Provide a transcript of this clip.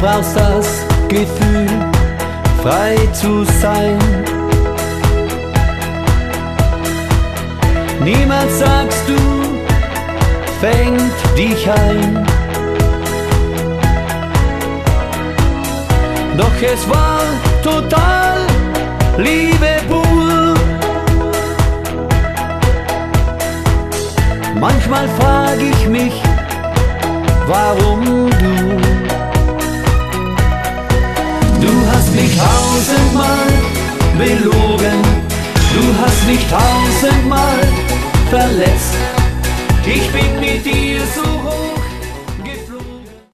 brauchst das Gefühl, frei zu sein. Niemals sagst du, fängt dich ein. Doch es war total Liebe pur. Manchmal frag ich mich, warum du